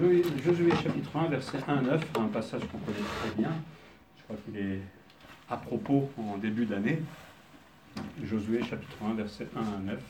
Josué chapitre 1, verset 1 à 9, un passage qu'on connaît très bien. Je crois qu'il est à propos en début d'année. Josué chapitre 1, verset 1 à 9.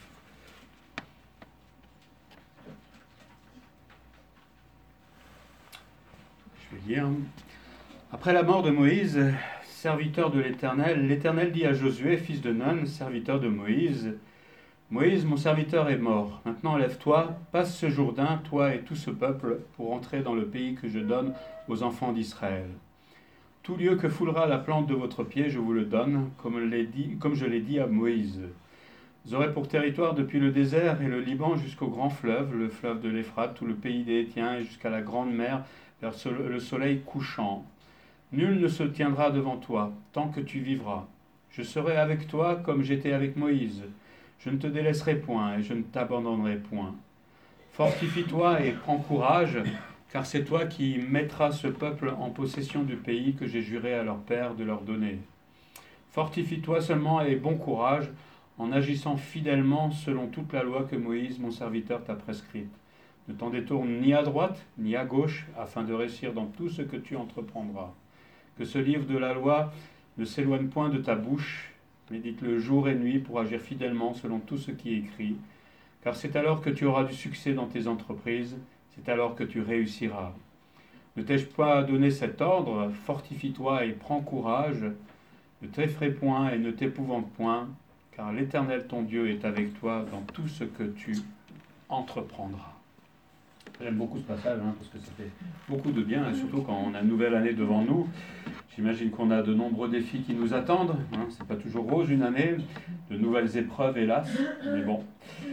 Je vais lire. Après la mort de Moïse, serviteur de l'Éternel, l'Éternel dit à Josué, fils de Nun, serviteur de Moïse, Moïse, mon serviteur est mort. Maintenant, lève-toi, passe ce Jourdain, toi et tout ce peuple, pour entrer dans le pays que je donne aux enfants d'Israël. Tout lieu que foulera la plante de votre pied, je vous le donne, comme je l'ai dit à Moïse. Vous aurez pour territoire depuis le désert et le Liban jusqu'au grand fleuve, le fleuve de l'Euphrate, tout le pays des Hétiens et jusqu'à la grande mer, vers le soleil couchant. Nul ne se tiendra devant toi, tant que tu vivras. Je serai avec toi comme j'étais avec Moïse. Je ne te délaisserai point et je ne t'abandonnerai point. Fortifie-toi et prends courage, car c'est toi qui mettras ce peuple en possession du pays que j'ai juré à leur père de leur donner. Fortifie-toi seulement et bon courage, en agissant fidèlement selon toute la loi que Moïse, mon serviteur, t'a prescrite. Ne t'en détourne ni à droite ni à gauche, afin de réussir dans tout ce que tu entreprendras. Que ce livre de la loi ne s'éloigne point de ta bouche. Médite-le jour et nuit pour agir fidèlement selon tout ce qui est écrit, car c'est alors que tu auras du succès dans tes entreprises, c'est alors que tu réussiras. Ne t'ai-je pas donné cet ordre? Fortifie-toi et prends courage, ne t'effraie point et ne t'épouvante point, car l'Éternel ton Dieu est avec toi dans tout ce que tu entreprendras. J'aime beaucoup ce passage, parce que ça fait beaucoup de bien, et surtout quand on a une nouvelle année devant nous. J'imagine qu'on a de nombreux défis qui nous attendent. C'est pas toujours rose une année, de nouvelles épreuves, hélas, mais bon.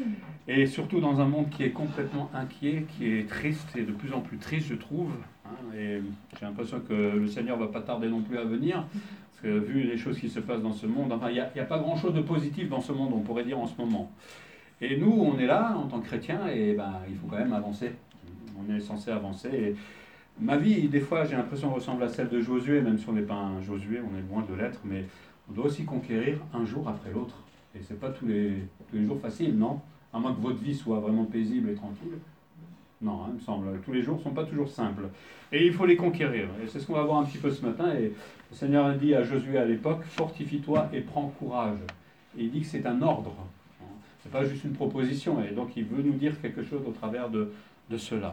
Et surtout dans un monde qui est complètement inquiet, qui est triste, et de plus en plus triste, je trouve. Et j'ai l'impression que le Seigneur ne va pas tarder non plus à venir, parce que vu les choses qui se passent dans ce monde, il n'y a pas grand-chose de positif dans ce monde, on pourrait dire en ce moment. Et nous, on est là en tant que chrétiens, et il faut quand même avancer. On est censé avancer. Et ma vie, des fois, j'ai l'impression ressemble à celle de Josué, même si on n'est pas un Josué, on est loin de l'être, mais on doit aussi conquérir un jour après l'autre. Et c'est pas tous les jours facile, non? À moins que votre vie soit vraiment paisible et tranquille. Non, il me semble. Tous les jours ne sont pas toujours simples. Et il faut les conquérir. Et c'est ce qu'on va voir un petit peu ce matin. Et le Seigneur a dit à Josué à l'époque, fortifie-toi et prends courage. Et il dit que c'est un ordre. C'est pas juste une proposition. Et donc il veut nous dire quelque chose au travers de cela.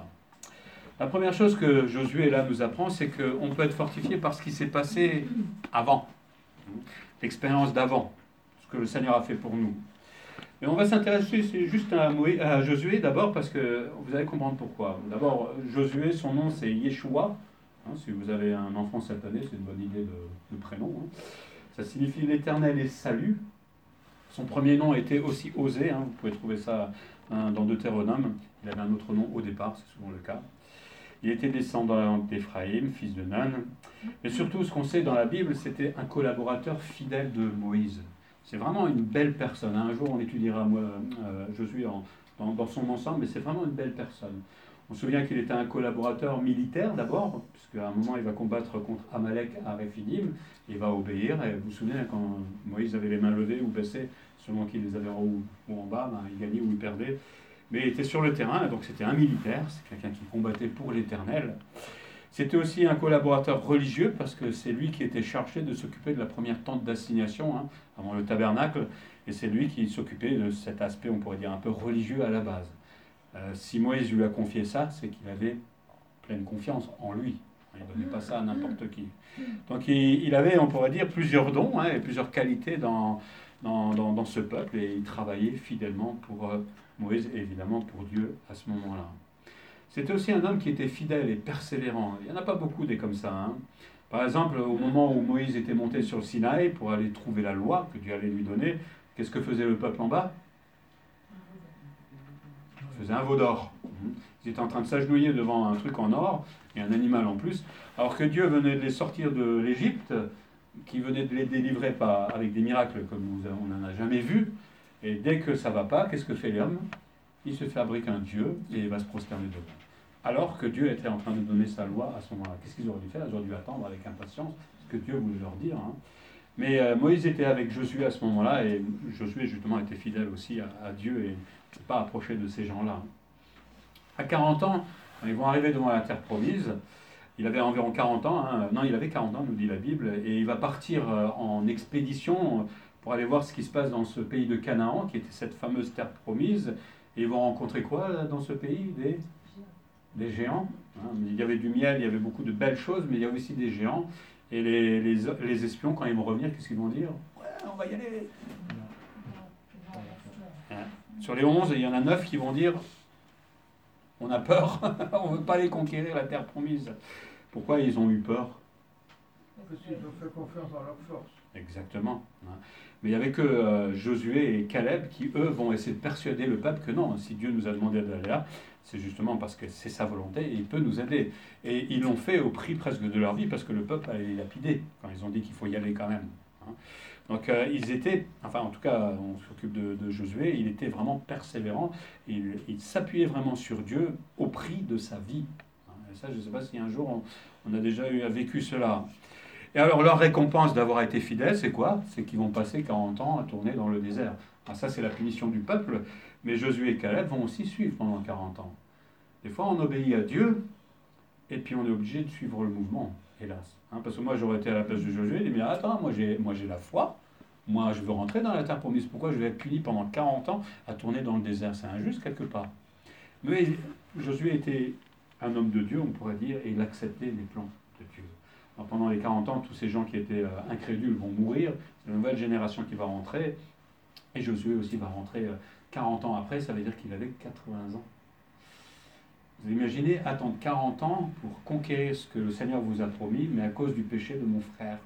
La première chose que Josué là nous apprend, c'est qu'on peut être fortifié par ce qui s'est passé avant, l'expérience d'avant, ce que le Seigneur a fait pour nous. Et on va s'intéresser juste à Josué d'abord parce que vous allez comprendre pourquoi. D'abord, Josué, son nom c'est Yeshua. Si vous avez un enfant cette année, c'est une bonne idée de prénom. Ça signifie l'Éternel et salut. Son premier nom était aussi Osée. Vous pouvez trouver ça dans Deutéronome. Il avait un autre nom au départ, c'est souvent le cas. Il était descendant d'Éphraïm, fils de Nun. Mais surtout, ce qu'on sait dans la Bible, c'était un collaborateur fidèle de Moïse. C'est vraiment une belle personne. Un jour, on étudiera Josué dans son ensemble, mais c'est vraiment une belle personne. On se souvient qu'il était un collaborateur militaire d'abord, puisqu'à un moment, il va combattre contre Amalek à Rephidim. Il va obéir. Et vous vous souvenez, quand Moïse avait les mains levées ou baissées, selon qu'il les avait en haut ou en bas, il gagnait ou il perdait. Mais il était sur le terrain, donc c'était un militaire, c'est quelqu'un qui combattait pour l'Éternel. C'était aussi un collaborateur religieux, parce que c'est lui qui était chargé de s'occuper de la première tente d'assignation, avant le tabernacle, et c'est lui qui s'occupait de cet aspect, on pourrait dire, un peu religieux à la base. Si Moïse lui a confié ça, c'est qu'il avait pleine confiance en lui. Il ne donnait pas ça à n'importe qui. Donc il avait, on pourrait dire, plusieurs dons et plusieurs qualités dans ce peuple, et il travaillait fidèlement pour Moïse et évidemment pour Dieu à ce moment-là. C'était aussi un homme qui était fidèle et persévérant. Il n'y en a pas beaucoup des comme ça. Par exemple, au moment où Moïse était monté sur le Sinaï pour aller trouver la loi que Dieu allait lui donner, qu'est-ce que faisait le peuple en bas? Il faisait un veau d'or. Ils étaient en train de s'agenouiller devant un truc en or et un animal en plus, alors que Dieu venait de les sortir de l'Égypte, qui venait de les délivrer avec des miracles comme on n'en a jamais vu. Et dès que ça ne va pas, qu'est-ce que fait l'homme? Il se fabrique un Dieu et il va se prosterner devant. Alors que Dieu était en train de donner sa loi à ce moment-là. Qu'est-ce qu'ils auraient dû faire? Ils auraient dû attendre avec impatience ce que Dieu voulait leur dire. Mais Moïse était avec Josué à ce moment-là, et Josué justement était fidèle aussi à Dieu et ne s'est pas approché de ces gens-là. À 40 ans, Quand ils vont arriver devant la terre promise, il avait environ 40 ans, hein. Non, il avait 40 ans, nous dit la Bible, et il va partir en expédition pour aller voir ce qui se passe dans ce pays de Canaan, qui était cette fameuse terre promise. Et ils vont rencontrer quoi dans ce pays? Des géants. Hein. Il y avait du miel, il y avait beaucoup de belles choses, mais il y a aussi des géants. Et les espions, quand ils vont revenir, qu'est-ce qu'ils vont dire? Ouais, on va y aller. Hein. Sur les 11, il y en a 9 qui vont dire on a peur, on ne veut pas aller conquérir la terre promise. Pourquoi ils ont eu peur? Parce qu'ils ont fait confiance en leur force. Exactement. Mais il n'y avait que Josué et Caleb qui, eux, vont essayer de persuader le peuple que non, si Dieu nous a demandé d'aller là, c'est justement parce que c'est sa volonté et il peut nous aider. Et ils l'ont fait au prix presque de leur vie parce que le peuple allait les lapider quand ils ont dit qu'il faut y aller quand même. Donc ils étaient, enfin en tout cas on s'occupe de Josué, il était vraiment persévérant, il s'appuyait vraiment sur Dieu au prix de sa vie. Et ça, je ne sais pas si un jour on a déjà vécu cela. Et alors leur récompense d'avoir été fidèles, c'est quoi? C'est qu'ils vont passer 40 ans à tourner dans le désert. Alors ça c'est la punition du peuple, mais Josué et Caleb vont aussi suivre pendant 40 ans. Des fois on obéit à Dieu, et puis on est obligé de suivre le mouvement, hélas. Parce que moi j'aurais été à la place de Josué, et dit mais attends, moi j'ai la foi, moi je veux rentrer dans la terre promise, pourquoi je vais être puni pendant 40 ans à tourner dans le désert? C'est injuste quelque part. Mais Josué était un homme de Dieu, on pourrait dire, et il acceptait les plans de Dieu. Alors, pendant les 40 ans, tous ces gens qui étaient incrédules vont mourir, c'est la nouvelle génération qui va rentrer, et Josué aussi va rentrer 40 ans après, ça veut dire qu'il avait 80 ans. Vous imaginez attendre 40 ans pour conquérir ce que le Seigneur vous a promis, mais à cause du péché de mon frère.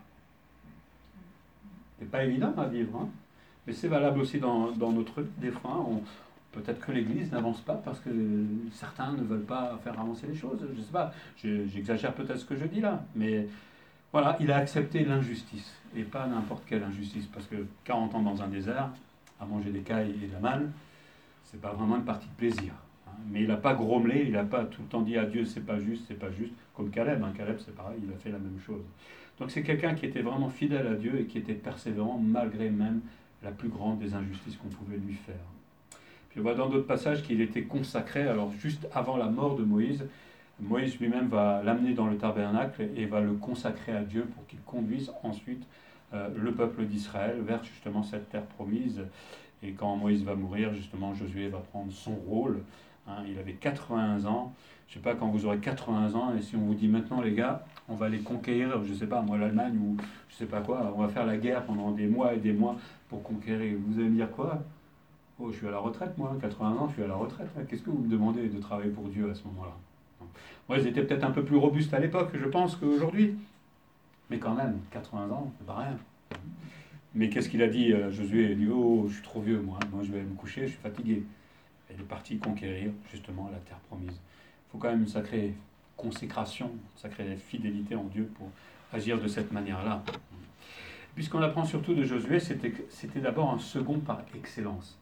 C'est pas évident à vivre, hein. Mais c'est valable aussi dans notre vie. Des fois, peut-être que l'Église n'avance pas parce que certains ne veulent pas faire avancer les choses. Je ne sais pas, j'exagère peut-être ce que je dis là, mais voilà, il a accepté l'injustice, et pas n'importe quelle injustice, parce que 40 ans dans un désert, à manger des cailles et de la manne, c'est pas vraiment une partie de plaisir. Mais il n'a pas grommelé, il n'a pas tout le temps dit à Dieu c'est pas juste, comme Caleb. Caleb c'est pareil, il a fait la même chose. Donc c'est quelqu'un qui était vraiment fidèle à Dieu et qui était persévérant malgré même la plus grande des injustices qu'on pouvait lui faire. Puis on voit dans d'autres passages qu'il était consacré, alors juste avant la mort de Moïse, Moïse lui-même va l'amener dans le tabernacle et va le consacrer à Dieu pour qu'il conduise ensuite le peuple d'Israël vers justement cette terre promise. Et quand Moïse va mourir, justement Josué va prendre son rôle. Il avait 80 ans. Je ne sais pas, quand vous aurez 80 ans, et si on vous dit maintenant, les gars, on va aller conquérir, je ne sais pas, moi, l'Allemagne ou je ne sais pas quoi, on va faire la guerre pendant des mois et des mois pour conquérir. Vous allez me dire quoi? Oh, je suis à la retraite, moi, 80 ans, je suis à la retraite. Qu'est-ce que vous me demandez de travailler pour Dieu à ce moment-là? Moi, ils étaient peut-être un peu plus robustes à l'époque, je pense, qu'aujourd'hui. Mais quand même, 80 ans, c'est pas rien. Mais qu'est-ce qu'il a dit, Josué? Il a dit, oh, je suis trop vieux, moi je vais me coucher, je suis fatigué. Il est parti conquérir justement la terre promise. Il faut quand même une sacrée consécration, une sacrée fidélité en Dieu pour agir de cette manière-là. Puisqu'on apprend surtout de Josué, c'était d'abord un second par excellence.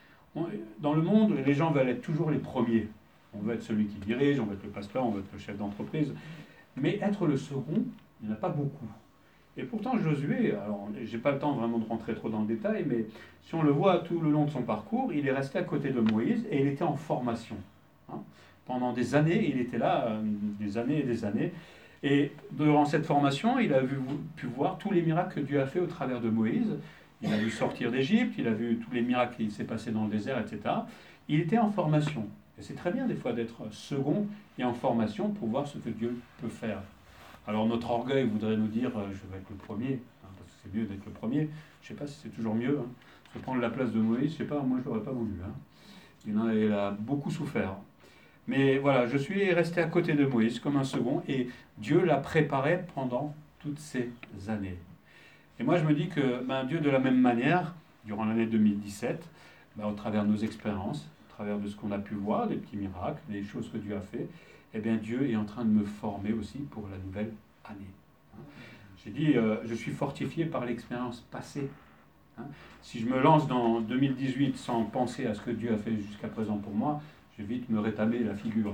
Dans le monde, les gens veulent être toujours les premiers. On veut être celui qui dirige, on veut être le pasteur, on veut être le chef d'entreprise. Mais être le second, il n'y en a pas beaucoup. Et pourtant, Josué, alors j'ai pas le temps vraiment de rentrer trop dans le détail, mais si on le voit tout le long de son parcours, il est resté à côté de Moïse et il était en formation. Pendant des années, il était là, des années et des années. Et durant cette formation, il a pu voir tous les miracles que Dieu a fait au travers de Moïse. Il a vu sortir d'Égypte, il a vu tous les miracles qui s'est passé dans le désert, etc. Il était en formation. Et c'est très bien des fois d'être second et en formation pour voir ce que Dieu peut faire. Alors notre orgueil voudrait nous dire je vais être le premier, parce que c'est mieux d'être le premier. Je ne sais pas si c'est toujours mieux. Se prendre la place de Moïse, je ne sais pas, moi je ne l'aurais pas voulu. Il a beaucoup souffert. Mais voilà, je suis resté à côté de Moïse comme un second et Dieu l'a préparé pendant toutes ces années. Et moi je me dis que Dieu de la même manière, durant l'année 2017, au travers de nos expériences, au travers de ce qu'on a pu voir, des petits miracles, des choses que Dieu a fait, eh bien Dieu est en train de me former aussi pour la nouvelle année. J'ai dit, je suis fortifié par l'expérience passée. Si je me lance dans 2018 sans penser à ce que Dieu a fait jusqu'à présent pour moi, je vais vite me rétamer la figure.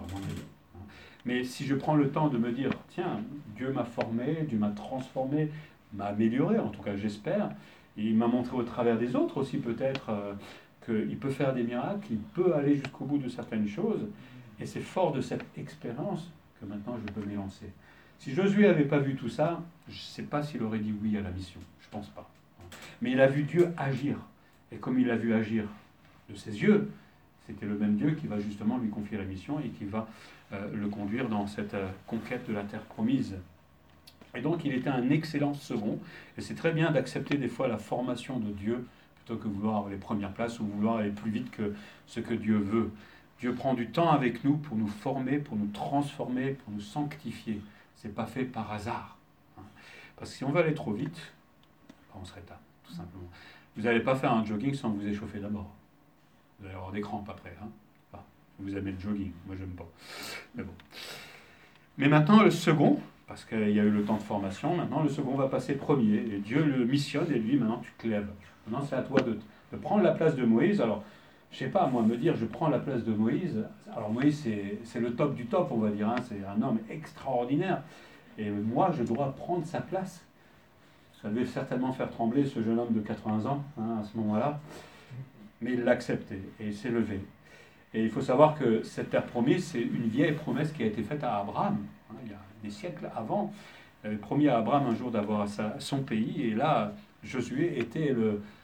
Mais si je prends le temps de me dire, tiens, Dieu m'a formé, Dieu m'a transformé, m'a amélioré, en tout cas j'espère, et il m'a montré au travers des autres aussi peut-être qu'il peut faire des miracles, qu'il peut aller jusqu'au bout de certaines choses, Et c'est fort de cette expérience que maintenant je peux m'élancer. Si Josué n'avait pas vu tout ça, je ne sais pas s'il aurait dit oui à la mission. Je ne pense pas. Mais il a vu Dieu agir. Et comme il a vu agir de ses yeux, c'était le même Dieu qui va justement lui confier la mission et qui va le conduire dans cette conquête de la terre promise. Et donc il était un excellent second. Et c'est très bien d'accepter des fois la formation de Dieu plutôt que vouloir avoir les premières places ou vouloir aller plus vite que ce que Dieu veut. Dieu prend du temps avec nous pour nous former, pour nous transformer, pour nous sanctifier. Ce n'est pas fait par hasard. Parce que si on veut aller trop vite, on se rétame, tout simplement. Vous n'allez pas faire un jogging sans vous échauffer d'abord. Vous allez avoir des crampes après. Enfin, vous aimez le jogging, moi j'aime pas. Mais bon. Mais maintenant le second, parce qu'il y a eu le temps de formation, maintenant le second va passer premier. Et Dieu le missionne et lui, maintenant tu te lèves. Maintenant c'est à toi de prendre la place de Moïse. Alors, je sais pas, moi, me dire je prends la place de Moïse. Alors Moïse, c'est le top du top, on va dire. C'est un homme extraordinaire. Et moi, je dois prendre sa place. Ça devait certainement faire trembler ce jeune homme de 80 ans, à ce moment-là. Mais il l'a accepté et il s'est levé. Et il faut savoir que cette terre promise, c'est une vieille promesse qui a été faite à Abraham. Il y a des siècles avant. Il avait promis à Abraham un jour d'avoir son pays. Et là, Josué était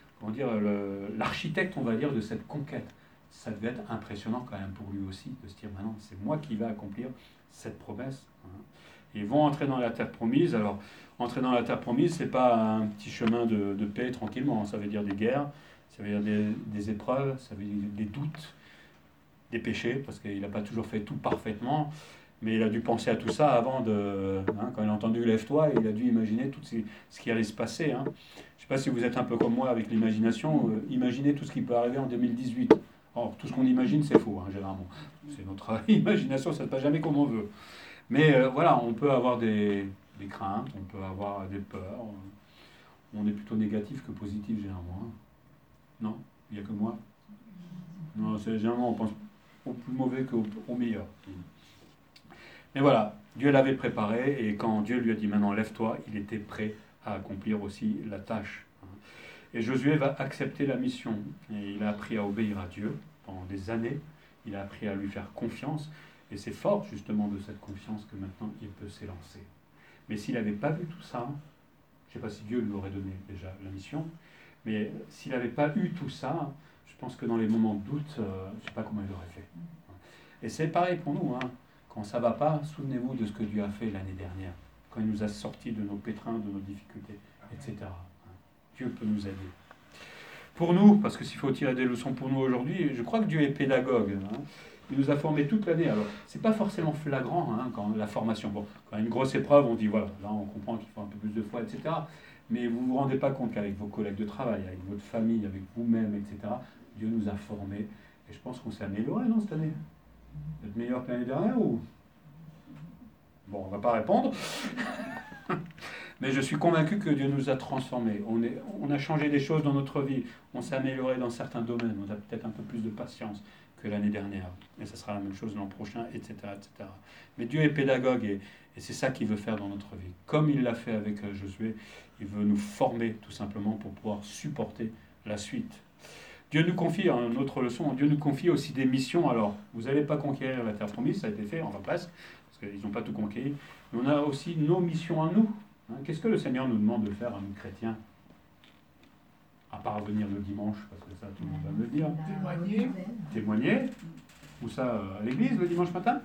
l'architecte, on va dire, de cette conquête. Ça devait être impressionnant quand même pour lui aussi, de se dire, maintenant, c'est moi qui vais accomplir cette promesse. Ils vont entrer dans la terre promise. Alors, entrer dans la terre promise, ce n'est pas un petit chemin de paix tranquillement. Ça veut dire des guerres, ça veut dire des épreuves, ça veut dire des doutes, des péchés, parce qu'il n'a pas toujours fait tout parfaitement. Mais il a dû penser à tout ça avant quand il a entendu « lève-toi », il a dû imaginer tout ce qui allait se passer. Je ne sais pas si vous êtes un peu comme moi avec l'imagination. Imaginez tout ce qui peut arriver en 2018. Or, tout ce qu'on imagine, c'est faux, généralement. C'est notre imagination, ça ne se passe jamais comme on veut. Mais voilà, on peut avoir des craintes, on peut avoir des peurs. On est plutôt négatif que positif, généralement. Non, il n'y a que moi. Non, généralement, on pense au plus mauvais qu'au meilleur. Mais voilà, Dieu l'avait préparé, et quand Dieu lui a dit « maintenant lève-toi », il était prêt à accomplir aussi la tâche. Et Josué va accepter la mission, et il a appris à obéir à Dieu pendant des années, il a appris à lui faire confiance, et c'est fort justement de cette confiance que maintenant il peut s'élancer. Mais s'il n'avait pas vu tout ça, je ne sais pas si Dieu lui aurait donné déjà la mission, mais s'il n'avait pas eu tout ça, je pense que dans les moments de doute, je ne sais pas comment il aurait fait. Et c'est pareil pour nous, Quand ça ne va pas, souvenez-vous de ce que Dieu a fait l'année dernière, quand il nous a sortis de nos pétrins, de nos difficultés, etc. Dieu peut nous aider. Pour nous, parce que s'il faut tirer des leçons pour nous aujourd'hui, je crois que Dieu est pédagogue. Il nous a formés toute l'année. Alors, ce n'est pas forcément flagrant quand la formation. Bon, quand il y a une grosse épreuve, on dit voilà, là on comprend qu'il faut un peu plus de foi, etc. Mais vous ne vous rendez pas compte qu'avec vos collègues de travail, avec votre famille, avec vous-même, etc., Dieu nous a formés. Et je pense qu'on s'est amélioré cette année. Vous êtes meilleur que l'année dernière ou... Bon, on ne va pas répondre. Mais je suis convaincu que Dieu nous a transformés. On a changé des choses dans notre vie. On s'est amélioré dans certains domaines. On a peut-être un peu plus de patience que l'année dernière. Et ça sera la même chose l'an prochain, etc., etc. Mais Dieu est pédagogue et c'est ça qu'il veut faire dans notre vie. Comme il l'a fait avec Josué, il veut nous former tout simplement pour pouvoir supporter la suite. Dieu nous confie, une autre leçon, Dieu nous confie aussi des missions. Alors, vous n'allez pas conquérir la terre promise, ça a été fait, enfin presque, parce qu'ils n'ont pas tout conquis. Mais on a aussi nos missions à nous. Qu'est-ce que le Seigneur nous demande de faire à nous chrétiens? À part venir le dimanche, parce que ça, tout le monde va me le dire. Témoigner. Témoigner. Ou ça, à l'église, le dimanche matin?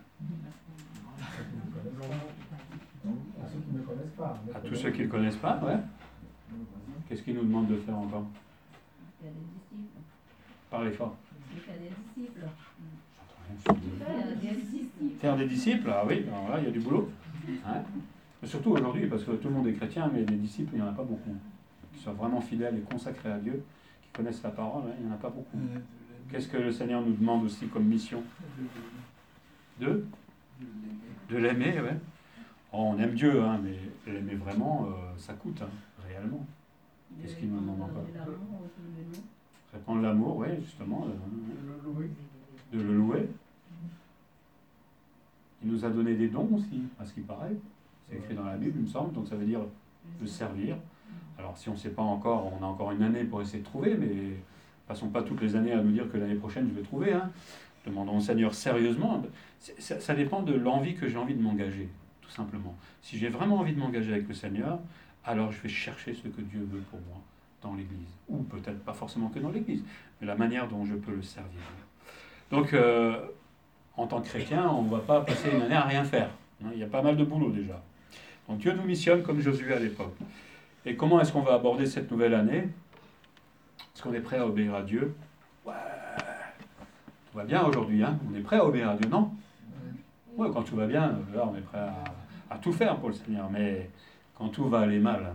À ceux qui ne connaissent pas. À tous ceux qui ne le connaissent pas, ouais. Qu'est-ce qu'il nous demande de faire encore? Il y a des disciples. Parlez fort. Il y a des disciples. Faire des disciples, ah oui, alors là, il y a du boulot. Mais surtout aujourd'hui, parce que tout le monde est chrétien, mais des disciples, il n'y en a pas beaucoup. Qui soient vraiment fidèles et consacrés à Dieu, qui connaissent la parole, il n'y en a pas beaucoup. Qu'est-ce que le Seigneur nous demande aussi comme mission? De l'aimer, ouais. Oh, on aime Dieu, mais l'aimer vraiment, ça coûte, réellement. Qu'est-ce qu'il nous demande encore? Répandre l'amour, oui, justement. De le louer. Il nous a donné des dons aussi, à ce qui paraît. C'est écrit dans la Bible, il me semble, donc ça veut dire le servir. Alors si on ne sait pas encore, on a encore une année pour essayer de trouver, mais passons pas toutes les années à nous dire que l'année prochaine je vais trouver. Demandons au Seigneur sérieusement. Ça dépend de l'envie que j'ai envie de m'engager, tout simplement. Si j'ai vraiment envie de m'engager avec le Seigneur, alors je vais chercher ce que Dieu veut pour moi dans l'Église. Ou peut-être pas forcément que dans l'Église, mais la manière dont je peux le servir. Donc, en tant que chrétien, on ne va pas passer une année à rien faire. Il y a pas mal de boulot déjà. Donc Dieu nous missionne comme Josué à l'époque. Et comment est-ce qu'on va aborder cette nouvelle année? Est-ce qu'on est prêt à obéir à Dieu? Ouais, tout va bien aujourd'hui, hein? On est prêt à obéir à Dieu, non? Ouais, quand tout va bien, là, on est prêt à tout faire pour le Seigneur. Mais quand tout va aller mal,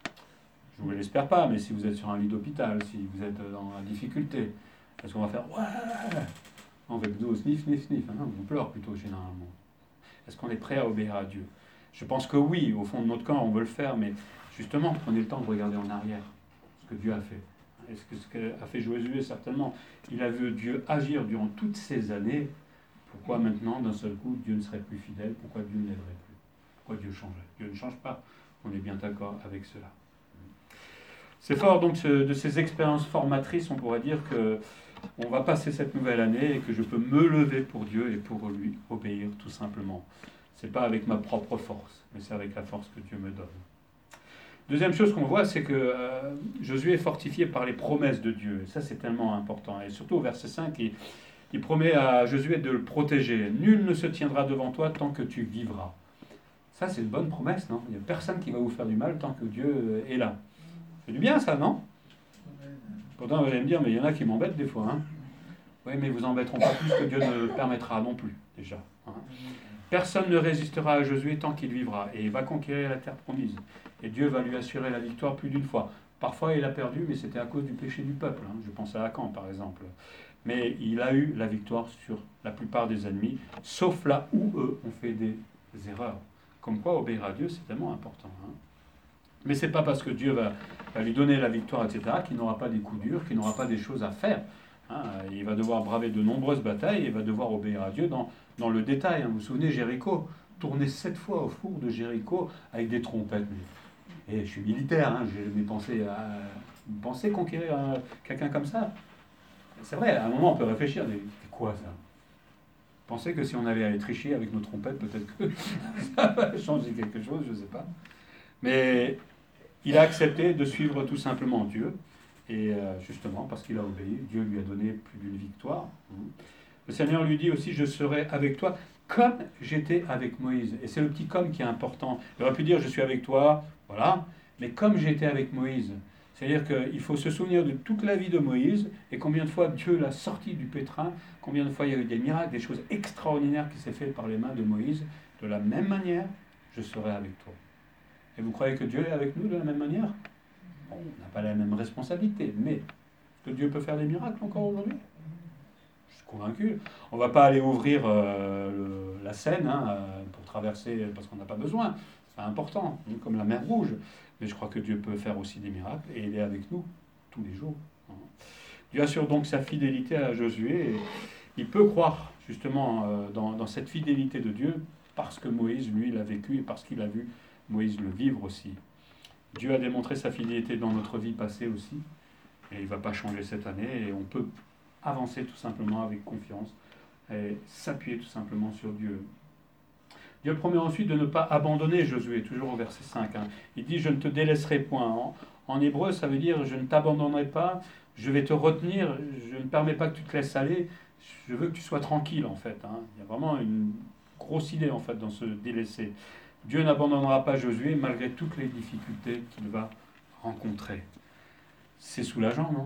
je ne vous l'espère pas, mais si vous êtes sur un lit d'hôpital, si vous êtes dans la difficulté, est-ce qu'on va faire ouais avec dos, sniff, sniff, sniff, hein? On pleure plutôt généralement. Est-ce qu'on est prêt à obéir à Dieu? Je pense que oui, au fond de notre corps, on veut le faire, mais justement, prenez le temps de regarder en arrière ce que Dieu a fait. Est-ce que ce qu'a fait Josué, certainement, il a vu Dieu agir durant toutes ces années. Pourquoi maintenant, d'un seul coup, Dieu ne serait plus fidèle? Pourquoi Dieu ne l'aiderait plus? Pourquoi Dieu changerait? Dieu ne change pas. On est bien d'accord avec cela. C'est fort donc de ces expériences formatrices, on pourrait dire que on va passer cette nouvelle année et que je peux me lever pour Dieu et pour lui obéir tout simplement. Ce n'est pas avec ma propre force, mais c'est avec la force que Dieu me donne. Deuxième chose qu'on voit, c'est que Josué est fortifié par les promesses de Dieu. Et ça, c'est tellement important. Et surtout au verset 5, il promet à Josué de le protéger. « Nul ne se tiendra devant toi tant que tu vivras. » Ça, c'est une bonne promesse, non? Il n'y a personne qui va vous faire du mal tant que Dieu est là. C'est du bien, ça, non? Pourtant, vous allez me dire, mais il y en a qui m'embêtent des fois. Hein. Oui, mais vous embêteront pas plus que Dieu ne permettra non plus, déjà. Hein. Personne ne résistera à Josué tant qu'il vivra, et il va conquérir la terre promise. Et Dieu va lui assurer la victoire plus d'une fois. Parfois, il a perdu, mais c'était à cause du péché du peuple. Hein. Je pense à Akan, par exemple. Mais il a eu la victoire sur la plupart des ennemis, sauf là où eux ont fait des erreurs. Comme quoi, obéir à Dieu, c'est tellement important. Hein. Mais ce n'est pas parce que Dieu va lui donner la victoire, etc., qu'il n'aura pas des coups durs, qu'il n'aura pas des choses à faire. Hein. Il va devoir braver de nombreuses batailles, et il va devoir obéir à Dieu dans le détail. Hein. Vous vous souvenez, Jéricho, tourner 7 fois au four de Jéricho avec des trompettes. Et je suis militaire, hein, j'ai pensé conquérir quelqu'un comme ça. C'est vrai, à un moment on peut réfléchir, mais c'est quoi ça? Pensez que si on avait à aller tricher avec nos trompettes, peut-être que ça va changer quelque chose, je ne sais pas. Mais il a accepté de suivre tout simplement Dieu, et justement parce qu'il a obéi, Dieu lui a donné plus d'une victoire. Le Seigneur lui dit aussi, je serai avec toi comme j'étais avec Moïse. Et c'est le petit comme qui est important. Il aurait pu dire, je suis avec toi, voilà, mais comme j'étais avec Moïse. C'est-à-dire qu'il faut se souvenir de toute la vie de Moïse, et combien de fois Dieu l'a sorti du pétrin, combien de fois il y a eu des miracles, des choses extraordinaires qui s'est fait par les mains de Moïse. De la même manière, je serai avec toi. Et vous croyez que Dieu est avec nous de la même manière? Bon, on n'a pas la même responsabilité, mais est-ce que Dieu peut faire des miracles encore aujourd'hui? Je suis convaincu. On ne va pas aller ouvrir la Seine pour traverser, parce qu'on n'a pas besoin. C'est pas important, comme la mer Rouge. Mais je crois que Dieu peut faire aussi des miracles, et il est avec nous tous les jours. Dieu assure donc sa fidélité à Josué, et il peut croire justement dans cette fidélité de Dieu, parce que Moïse, lui, l'a vécu, et parce qu'il a vu Moïse le vivre aussi. Dieu a démontré sa fidélité dans notre vie passée aussi, et il ne va pas changer cette année, et on peut avancer tout simplement avec confiance, et s'appuyer tout simplement sur Dieu. Dieu promet ensuite de ne pas abandonner Josué, toujours au verset 5. Hein. Il dit « Je ne te délaisserai point ». En hébreu, ça veut dire « Je ne t'abandonnerai pas, je vais te retenir, je ne permets pas que tu te laisses aller, je veux que tu sois tranquille, en fait. Hein. » Il y a vraiment une grosse idée, en fait, dans ce délaisser. Dieu n'abandonnera pas Josué malgré toutes les difficultés qu'il va rencontrer. C'est soulageant, non?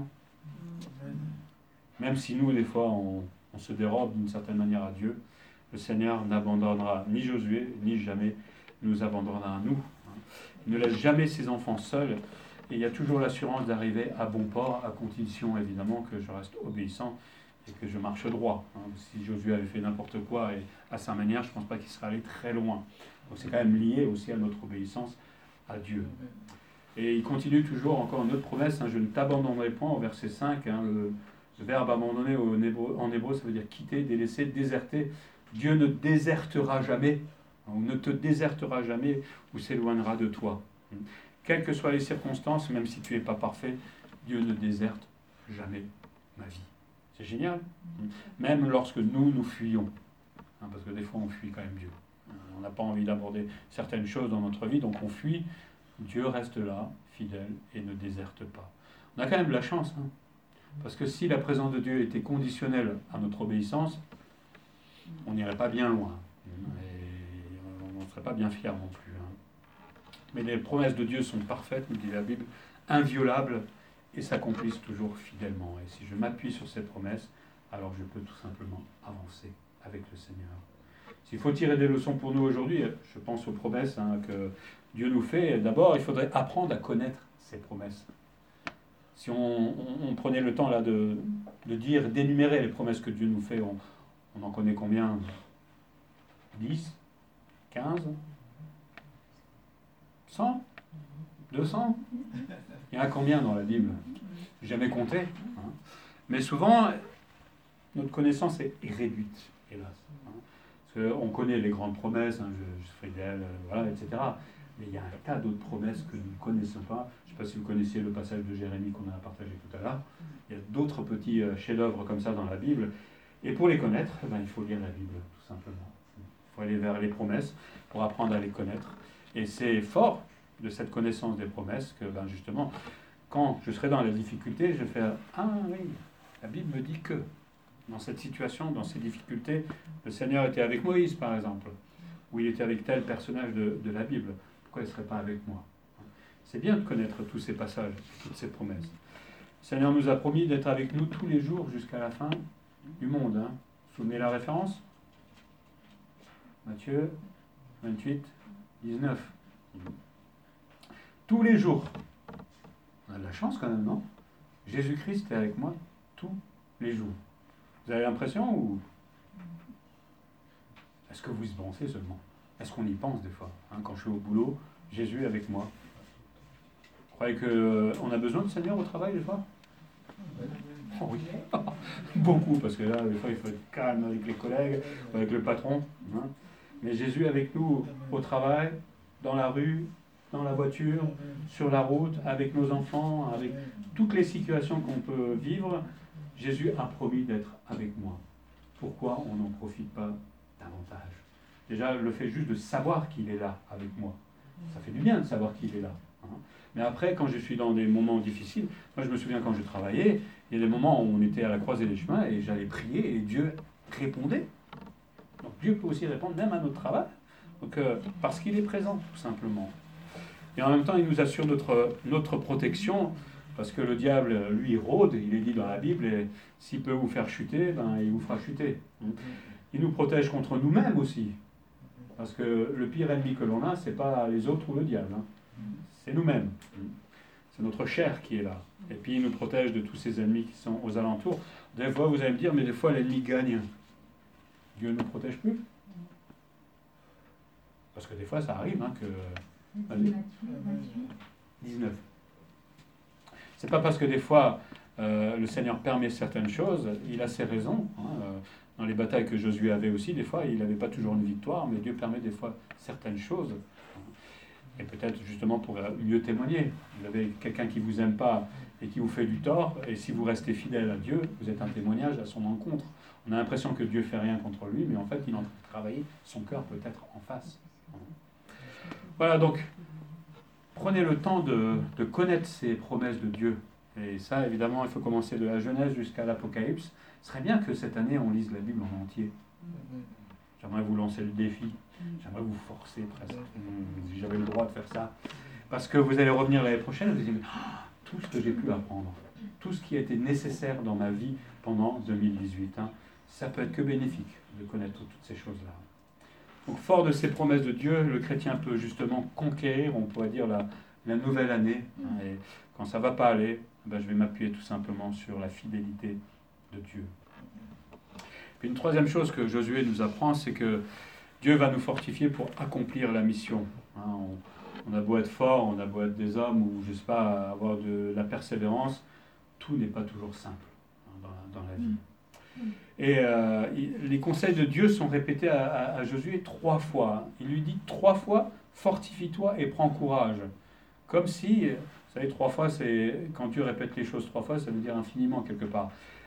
Même si nous, des fois, on se dérobe d'une certaine manière à Dieu, le Seigneur n'abandonnera ni Josué, ni jamais nous abandonnera à nous. Il ne laisse jamais ses enfants seuls, et il y a toujours l'assurance d'arriver à bon port, à condition évidemment que je reste obéissant et que je marche droit. Si Josué avait fait n'importe quoi et à sa manière, je ne pense pas qu'il serait allé très loin. Donc c'est quand même lié aussi à notre obéissance à Dieu. Et il continue toujours, encore une autre promesse, je ne t'abandonnerai point, au verset 5, le verbe abandonner en hébreu, ça veut dire quitter, délaisser, déserter. Dieu ne désertera jamais, ou ne te désertera jamais, ou s'éloignera de toi. Quelles que soient les circonstances, même si tu n'es pas parfait, Dieu ne déserte jamais ma vie. C'est génial. Même lorsque nous fuyons. Parce que des fois, on fuit quand même Dieu. On n'a pas envie d'aborder certaines choses dans notre vie, donc on fuit. Dieu reste là, fidèle, et ne déserte pas. On a quand même de la chance. Parce que si la présence de Dieu était conditionnelle à notre obéissance, on n'irait pas bien loin. Et on ne serait pas bien fiers non plus. Mais les promesses de Dieu sont parfaites, nous dit la Bible, inviolables, et s'accomplissent toujours fidèlement. Et si je m'appuie sur ces promesses, alors je peux tout simplement avancer avec le Seigneur. S'il faut tirer des leçons pour nous aujourd'hui, je pense aux promesses que Dieu nous fait. D'abord, il faudrait apprendre à connaître ces promesses. Si on prenait le temps là de dire, d'énumérer les promesses que Dieu nous fait, on en connaît combien? 10? 15? 100? 200? Il y en a combien dans la Bible? Jamais compté. Mais souvent, notre connaissance est réduite, hélas. Parce qu'on connaît les grandes promesses, je serai fidèle, voilà, etc. Mais il y a un tas d'autres promesses que nous ne connaissons pas. Je ne sais pas si vous connaissiez le passage de Jérémie qu'on a partagé tout à l'heure. Il y a d'autres petits chefs-d'œuvre comme ça dans la Bible. Et pour les connaître, il faut lire la Bible, tout simplement. Il faut aller vers les promesses pour apprendre à les connaître. Et c'est fort de cette connaissance des promesses que, justement, quand je serai dans la difficulté, je vais faire « Ah oui, la Bible me dit que, dans cette situation, dans ces difficultés, le Seigneur était avec Moïse, par exemple, ou il était avec tel personnage de la Bible. Pourquoi il ne serait pas avec moi ?» C'est bien de connaître tous ces passages, toutes ces promesses. Le Seigneur nous a promis d'être avec nous tous les jours jusqu'à la fin du monde. Vous vous souvenez la référence? Matthieu 28, 19. Tous les jours. On a de la chance quand même, non? Jésus-Christ est avec moi tous les jours. Vous avez l'impression ou est-ce que vous y pensez seulement? Est-ce qu'on y pense des fois? Quand je suis au boulot, Jésus est avec moi. Vous croyez qu'on a besoin de Seigneur au travail des fois? Oh oui, beaucoup, parce que là, des fois, il faut être calme avec les collègues, avec le patron. Mais Jésus est avec nous au travail, dans la rue, dans la voiture, sur la route, avec nos enfants, avec toutes les situations qu'on peut vivre. Jésus a promis d'être avec moi. Pourquoi on n'en profite pas davantage? Déjà, le fait juste de savoir qu'il est là avec moi, ça fait du bien de savoir qu'il est là. Mais après, quand je suis dans des moments difficiles, moi je me souviens quand je travaillais, il y a des moments où on était à la croisée des chemins et j'allais prier et Dieu répondait. Donc Dieu peut aussi répondre même à notre travail, donc, parce qu'il est présent tout simplement. Et en même temps, il nous assure notre protection, parce que le diable, lui, rôde, il est dit dans la Bible, et s'il peut vous faire chuter, il vous fera chuter. Il nous protège contre nous-mêmes aussi, parce que le pire ennemi que l'on a, ce n'est pas les autres ou le diable, c'est nous-mêmes. C'est notre chair qui est là. Et puis il nous protège de tous ces ennemis qui sont aux alentours. Des fois, vous allez me dire, mais des fois, l'ennemi gagne. Dieu ne nous protège plus? Parce que des fois, ça arrive que... 19. C'est pas parce que des fois, le Seigneur permet certaines choses, il a ses raisons. Dans les batailles que Josué avait aussi, des fois, il n'avait pas toujours une victoire, mais Dieu permet des fois certaines choses. Et peut-être justement pour mieux témoigner. Vous avez quelqu'un qui ne vous aime pas et qui vous fait du tort, et si vous restez fidèle à Dieu, vous êtes un témoignage à son encontre. On a l'impression que Dieu ne fait rien contre lui, mais en fait, il est en train de travailler son cœur peut-être en face. Voilà, donc, prenez le temps de connaître ces promesses de Dieu. Et ça, évidemment, il faut commencer de la Genèse jusqu'à l'Apocalypse. Ce serait bien que cette année, on lise la Bible en entier. J'aimerais vous lancer le défi. J'aimerais vous forcer presque. Si j'avais le droit de faire ça. Parce que vous allez revenir l'année prochaine et vous allez dire tout ce que j'ai pu apprendre, tout ce qui a été nécessaire dans ma vie pendant 2018, ça peut être que bénéfique de connaître toutes ces choses-là. Donc, fort de ces promesses de Dieu, le chrétien peut justement conquérir, on pourrait dire, la nouvelle année. Et quand ça ne va pas aller, je vais m'appuyer tout simplement sur la fidélité de Dieu. Puis une troisième chose que Josué nous apprend, c'est que Dieu va nous fortifier pour accomplir la mission. On a beau être fort, on a beau être des hommes, ou je ne sais pas, avoir de la persévérance, tout n'est pas toujours simple dans la vie. Et les conseils de Dieu sont répétés à Josué 3 fois. Il lui dit 3 fois, fortifie-toi et prends courage. Comme si, vous savez, 3 fois, c'est quand Dieu répète les choses 3 fois, ça veut dire infiniment quelque part.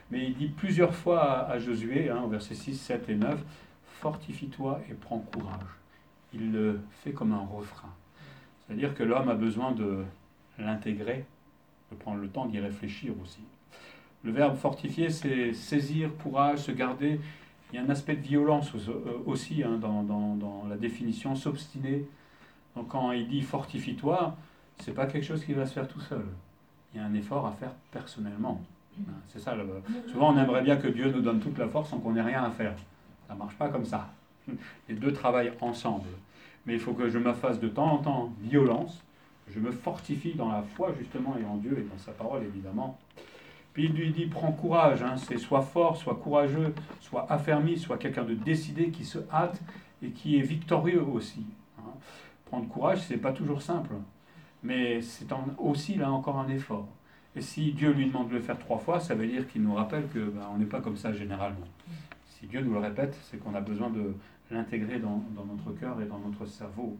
Mais il dit plusieurs fois à Josué, au verset 6, 7 et 9, « Fortifie-toi et prends courage ». Il le fait comme un refrain. C'est-à-dire que l'homme a besoin de l'intégrer, de prendre le temps d'y réfléchir aussi. Le verbe fortifier, c'est saisir, courage, se garder. Il y a un aspect de violence aussi dans la définition, s'obstiner. Donc quand il dit fortifie-toi, c'est pas quelque chose qui va se faire tout seul. Il y a un effort à faire personnellement. C'est ça. Souvent, on aimerait bien que Dieu nous donne toute la force sans qu'on ait rien à faire. Ça ne marche pas comme ça. Les deux travaillent ensemble. Mais il faut que je me fasse de temps en temps violence. Je me fortifie dans la foi, justement, et en Dieu et dans sa parole, évidemment. Puis il lui dit, prends courage. C'est sois fort, sois courageux, sois affermi, sois quelqu'un de décidé, qui se hâte et qui est victorieux aussi. Prendre courage, ce n'est pas toujours simple. Mais c'est aussi, là, encore un effort. Et si Dieu lui demande de le faire 3 fois, ça veut dire qu'il nous rappelle qu'on n'est pas comme ça généralement. Si Dieu nous le répète, c'est qu'on a besoin de l'intégrer dans notre cœur et dans notre cerveau.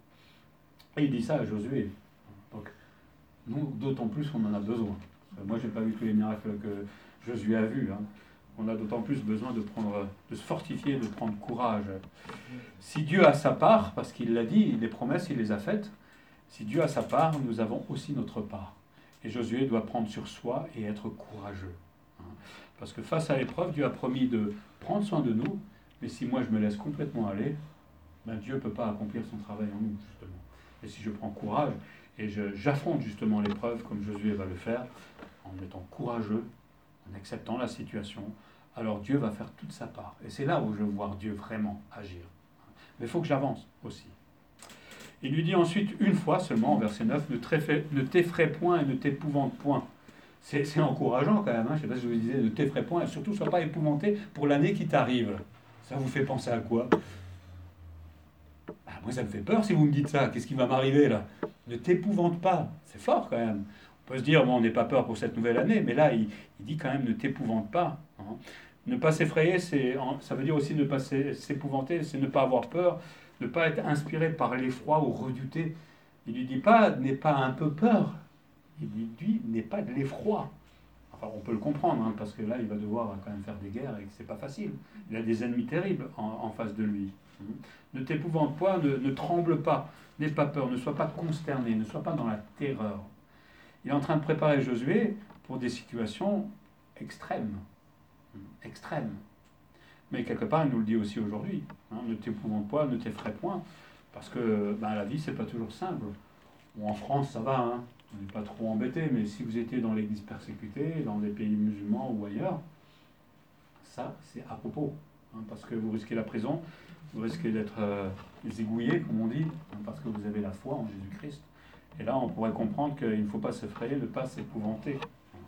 Et il dit ça à Josué. Donc, nous, d'autant plus, on en a besoin. Moi, je n'ai pas vu tous les miracles que Josué a vus. On a d'autant plus besoin de se fortifier, de prendre courage. Si Dieu a sa part, parce qu'il l'a dit, les promesses, il les a faites, si Dieu a sa part, nous avons aussi notre part. Et Josué doit prendre sur soi et être courageux. Parce que face à l'épreuve, Dieu a promis de prendre soin de nous, mais si moi je me laisse complètement aller, Dieu ne peut pas accomplir son travail en nous, justement. Et si je prends courage et j'affronte justement l'épreuve comme Josué va le faire, en étant courageux, en acceptant la situation, alors Dieu va faire toute sa part. Et c'est là où je veux voir Dieu vraiment agir. Mais il faut que j'avance aussi. Il lui dit ensuite une fois seulement, en verset 9, ne t'effraie point et ne t'épouvante point. C'est encourageant quand même. Je ne sais pas si je vous disais, ne t'effraie point et surtout ne sois pas épouvanté pour l'année qui t'arrive. Ça vous fait penser à quoi? Moi, ça me fait peur si vous me dites ça. Qu'est-ce qui va m'arriver là? Ne t'épouvante pas. C'est fort quand même. On peut se dire, bon, on n'est pas peur pour cette nouvelle année, mais là, il dit quand même, ne t'épouvante pas. Ne pas s'effrayer, ça veut dire aussi ne pas s'épouvanter, c'est ne pas avoir peur, ne pas être inspiré par l'effroi ou redouté. Il ne lui dit pas, n'aie pas un peu peur. Il lui dit, n'aie pas de l'effroi. Enfin, on peut le comprendre, parce que là, il va devoir quand même faire des guerres et que c'est pas facile. Il a des ennemis terribles en face de lui. Ne t'épouvante pas, ne tremble pas, n'aie pas peur, ne sois pas consterné, ne sois pas dans la terreur. Il est en train de préparer Josué pour des situations extrêmes. Extrêmes. Mais quelque part, il nous le dit aussi aujourd'hui. Ne t'épouvante pas, ne t'effraie point, parce que la vie, c'est pas toujours simple. Bon, en France, ça va, on n'est pas trop embêté, mais si vous étiez dans l'église persécutée, dans des pays musulmans ou ailleurs, ça, c'est à propos. Parce que vous risquez la prison, vous risquez d'être égouillé, comme on dit, parce que vous avez la foi en Jésus-Christ. Et là, on pourrait comprendre qu'il ne faut pas s'effrayer, ne pas s'épouvanter.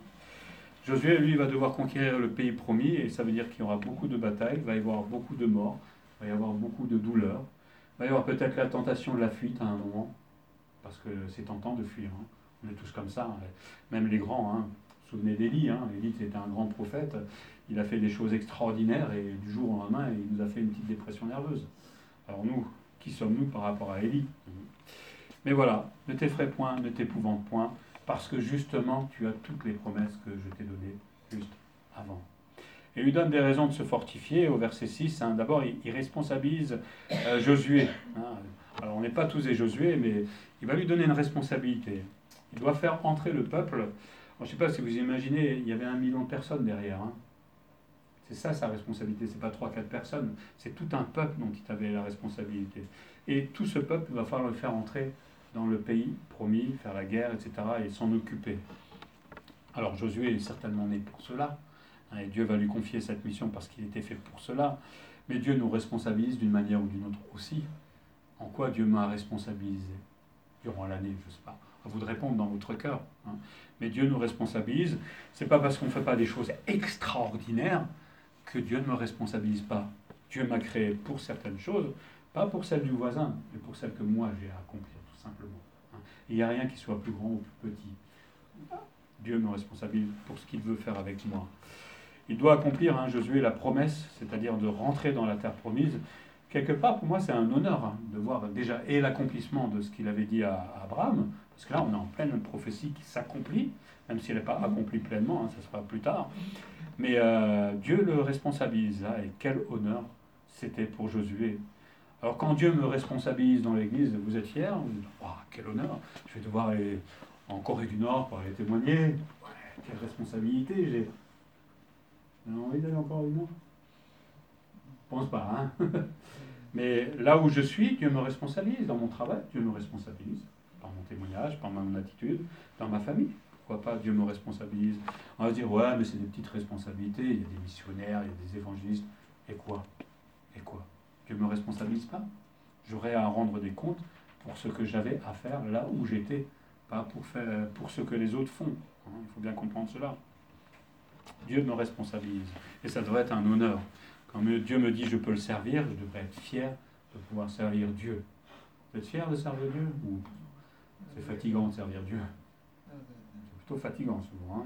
Josué, lui, va devoir conquérir le pays promis, et ça veut dire qu'il y aura beaucoup de batailles, il va y avoir beaucoup de morts, il va y avoir beaucoup de douleurs, il va y avoir peut-être la tentation de la fuite à un moment, parce que c'est tentant de fuir. On est tous comme ça, même les grands. Vous vous souvenez d'Élie, Élie était un grand prophète, il a fait des choses extraordinaires, et du jour au lendemain, il nous a fait une petite dépression nerveuse. Alors nous, qui sommes-nous par rapport à Élie? Mais voilà, ne t'effraie point, ne t'épouvante point, parce que justement, tu as toutes les promesses que je t'ai données juste avant. Et il lui donne des raisons de se fortifier au verset 6. D'abord, il responsabilise Josué. Alors, on n'est pas tous des Josué, mais il va lui donner une responsabilité. Il doit faire entrer le peuple. Alors, je ne sais pas si vous imaginez, il y avait 1 million de personnes derrière. C'est ça sa responsabilité, ce n'est pas 3-4 personnes. C'est tout un peuple dont il avait la responsabilité. Et tout ce peuple, il va falloir le faire entrer dans le pays promis, faire la guerre, etc., et s'en occuper. Alors Josué est certainement né pour cela, et Dieu va lui confier cette mission parce qu'il était fait pour cela, mais Dieu nous responsabilise d'une manière ou d'une autre aussi. En quoi Dieu m'a responsabilisé durant l'année, je ne sais pas, à vous de répondre dans votre cœur. Mais Dieu nous responsabilise, c'est pas parce qu'on ne fait pas des choses extraordinaires que Dieu ne me responsabilise pas. Dieu m'a créé pour certaines choses, pas pour celles du voisin, mais pour celles que moi j'ai à accomplir, tout simplement. Il n'y a rien qui soit plus grand ou plus petit. Dieu me responsabilise pour ce qu'il veut faire avec moi. Il doit accomplir, Josué, la promesse, c'est-à-dire de rentrer dans la terre promise. quelque part, pour moi, c'est un honneur de voir déjà et l'accomplissement de ce qu'il avait dit à Abraham, parce que là, on est en pleine prophétie qui s'accomplit, même si elle n'est pas accomplie pleinement, ça sera plus tard. Mais Dieu le responsabilise là, et quel honneur c'était pour Josué. Alors quand Dieu me responsabilise dans l'église, vous êtes fiers? Vous dites, oh, quel honneur, je vais devoir aller en Corée du Nord pour aller témoigner. Ouais, quelle responsabilité j'ai. Vous avez envie d'aller en Corée du Nord? Je pense pas, hein. Mais là où je suis, Dieu me responsabilise. Dans mon travail, Dieu me responsabilise. Par mon témoignage, par mon attitude, dans ma famille. Pourquoi pas Dieu me responsabilise? On va se dire, ouais, mais c'est des petites responsabilités. Il y a des missionnaires, il y a des évangélistes. Et quoi? Et quoi? Dieu ne me responsabilise pas. J'aurais à rendre des comptes pour ce que j'avais à faire là où j'étais, pas pour ce que les autres font. Il faut bien comprendre cela. Dieu me responsabilise. Et ça devrait être un honneur. Quand Dieu me dit je peux le servir, je devrais être fier de pouvoir servir Dieu. Vous êtes fier de servir Dieu? Ou c'est fatigant de servir Dieu? C'est plutôt fatigant souvent.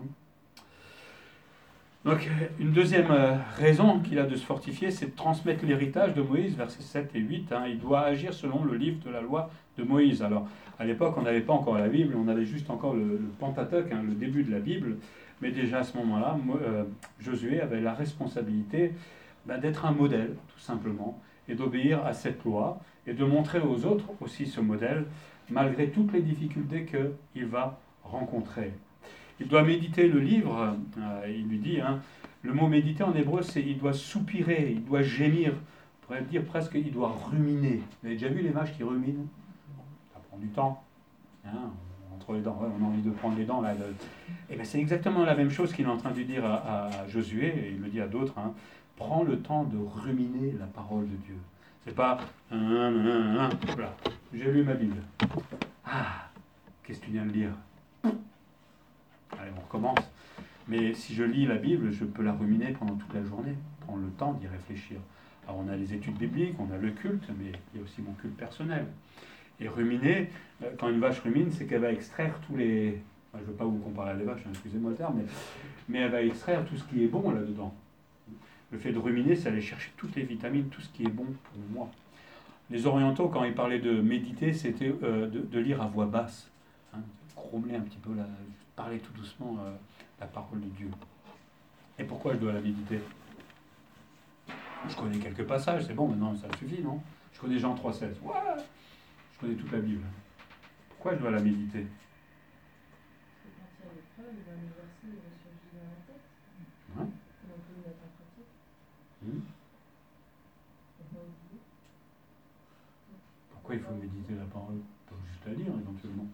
Donc, une deuxième raison qu'il a de se fortifier, c'est de transmettre l'héritage de Moïse, versets 7 et 8. Il doit agir selon le livre de la loi de Moïse. Alors, à l'époque, on n'avait pas encore la Bible, on avait juste encore le Pentateuque, le début de la Bible. Mais déjà à ce moment-là, Josué avait la responsabilité d'être un modèle, tout simplement, et d'obéir à cette loi, et de montrer aux autres aussi ce modèle, malgré toutes les difficultés qu'il va rencontrer. Il doit méditer le livre, il lui dit, le mot méditer en hébreu, c'est il doit soupirer, il doit gémir, on pourrait dire presque il doit ruminer. Vous avez déjà vu les vaches qui ruminent? Ça prend du temps, entre les dents, on a envie de prendre les dents. Là, et bien c'est exactement la même chose qu'il est en train de dire à Josué, et il le dit à d'autres, prends le temps de ruminer la parole de Dieu. C'est pas, voilà, j'ai lu ma Bible. Ah, qu'est-ce que tu viens de lire? Allez, on recommence. Mais si je lis la Bible, je peux la ruminer pendant toute la journée, prendre le temps d'y réfléchir. Alors on a les études bibliques, on a le culte, mais il y a aussi mon culte personnel. Et ruminer, quand une vache rumine, c'est qu'elle va extraire tous les... Enfin, je ne veux pas vous comparer à des vaches, excusez-moi le terme, mais elle va extraire tout ce qui est bon là-dedans. Le fait de ruminer, c'est aller chercher toutes les vitamines, tout ce qui est bon pour moi. Les orientaux, quand ils parlaient de méditer, c'était de lire à voix basse, grommeler un petit peu, parler tout doucement la parole de Dieu. Et pourquoi je dois la méditer? Je connais quelques passages, c'est bon, maintenant ça suffit, non? Je connais Jean 3,16. Ouais, je connais toute la Bible. Pourquoi je dois la méditer? Hein? Pourquoi il faut méditer la parole? Pas juste la lire éventuellement.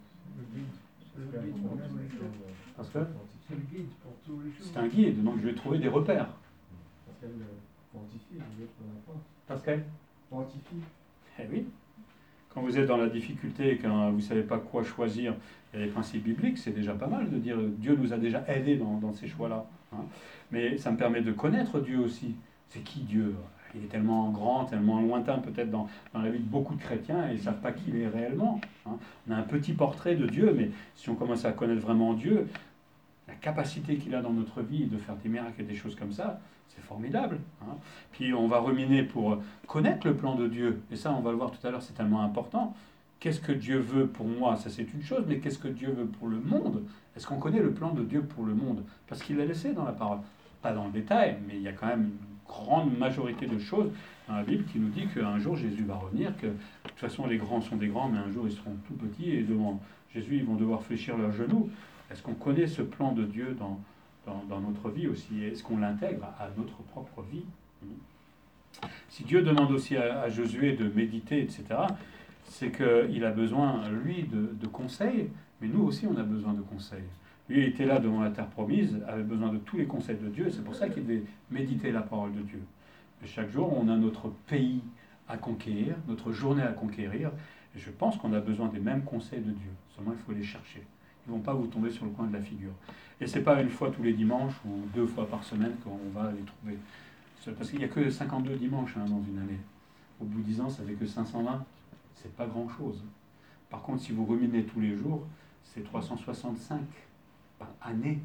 Parce que c'est un guide, donc je vais trouver des repères. Parce qu'elle quantifie les autres à la fois. Parce qu'elle Quantifie. Eh oui. Quand vous êtes dans la difficulté et que vous ne savez pas quoi choisir, il y a les principes bibliques, c'est déjà pas mal de dire Dieu nous a déjà aidés dans ces choix-là. Mais ça me permet de connaître Dieu aussi. C'est qui Dieu? Il est tellement grand, tellement lointain peut-être dans la vie de beaucoup de chrétiens et ils ne savent pas qui il est réellement. On a un petit portrait de Dieu, mais si on commence à connaître vraiment Dieu, la capacité qu'il a dans notre vie de faire des miracles et des choses comme ça, c'est formidable. Puis on va ruminer pour connaître le plan de Dieu. Et ça, on va le voir tout à l'heure, c'est tellement important. Qu'est-ce que Dieu veut pour moi? Ça, c'est une chose, mais qu'est-ce que Dieu veut pour le monde? Est-ce qu'on connaît le plan de Dieu pour le monde? Parce qu'il l'a laissé dans la parole. Pas dans le détail, mais il y a quand même une grande majorité de choses dans la Bible qui nous dit qu'un jour Jésus va revenir, que de toute façon les grands sont des grands, mais un jour ils seront tout petits et devant Jésus ils vont devoir fléchir leurs genoux. Est-ce qu'on connaît ce plan de Dieu dans notre vie aussi? Est-ce qu'on l'intègre à notre propre vie? Si Dieu demande aussi à Josué de méditer, etc., c'est qu'il a besoin, lui, de conseils, mais nous aussi on a besoin de conseils. Lui était là devant la terre promise, avait besoin de tous les conseils de Dieu, et c'est pour ça qu'il devait méditer la parole de Dieu. Et chaque jour, on a notre pays à conquérir, notre journée à conquérir, et je pense qu'on a besoin des mêmes conseils de Dieu. Seulement, il faut les chercher. Ils ne vont pas vous tomber sur le coin de la figure. Et ce n'est pas une fois tous les dimanches ou 2 fois par semaine qu'on va les trouver. Parce qu'il n'y a que 52 dimanches dans une année. Au bout de 10 ans, ça fait que 520. C'est pas grand-chose. Par contre, si vous ruminez tous les jours, c'est 365 par année.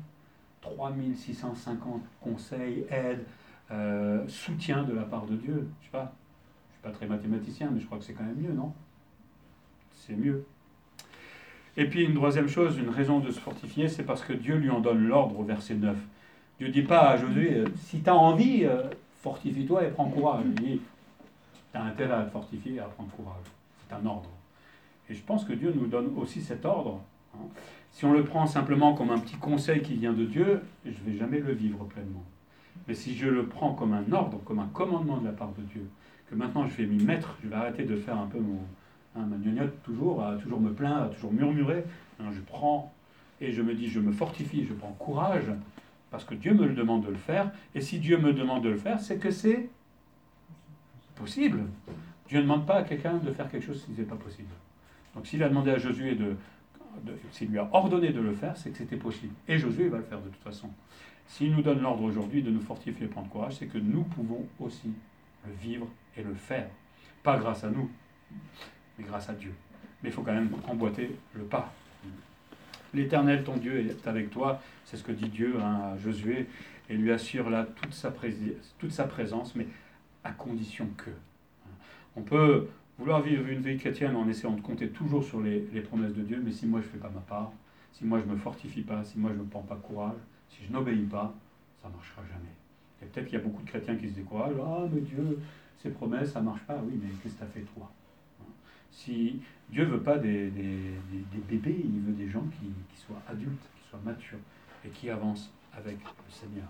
3650 conseils, aides, soutien de la part de Dieu. Je ne suis pas très mathématicien, mais je crois que c'est quand même mieux, non? C'est mieux. Et puis une troisième chose, une raison de se fortifier, c'est parce que Dieu lui en donne l'ordre au verset 9. Dieu ne dit pas à Josué, si tu as envie, fortifie-toi et prends courage. Il dit, tu as intérêt à te fortifier et à prendre courage. C'est un ordre. Et je pense que Dieu nous donne aussi cet ordre. Hein. Si on le prend simplement comme un petit conseil qui vient de Dieu, je ne vais jamais le vivre pleinement. Mais si je le prends comme un ordre, comme un commandement de la part de Dieu, que maintenant je vais m'y mettre, je vais arrêter de faire un peu ma gnognotte toujours, à toujours me plaindre, à toujours murmurer. Alors je prends et je me dis, je me fortifie, je prends courage, parce que Dieu me le demande de le faire. Et si Dieu me demande de le faire, c'est que c'est possible. Dieu ne demande pas à quelqu'un de faire quelque chose si ce n'est pas possible. Donc s'il a demandé à Josué s'il lui a ordonné de le faire, c'est que c'était possible. Et Josué va le faire de toute façon. S'il nous donne l'ordre aujourd'hui de nous fortifier et prendre courage, c'est que nous pouvons aussi le vivre et le faire. Pas grâce à nous, mais grâce à Dieu. Mais il faut quand même emboîter le pas. L'Éternel, ton Dieu, est avec toi. C'est ce que dit Dieu à Josué, et lui assure là toute sa présence, mais à condition que. On peut vouloir vivre une vie chrétienne en essayant de compter toujours sur les promesses de Dieu, mais si moi je ne fais pas ma part, si moi je ne me fortifie pas, si moi je ne prends pas courage, si je n'obéis pas, ça ne marchera jamais. Et peut-être qu'il y a beaucoup de chrétiens qui se découragent. Ah, mais Dieu, ses promesses, ça ne marche pas. Oui, mais qu'est-ce que tu as fait toi? Si Dieu ne veut pas des bébés, il veut des gens qui soient adultes, qui soient matures et qui avancent avec le Seigneur.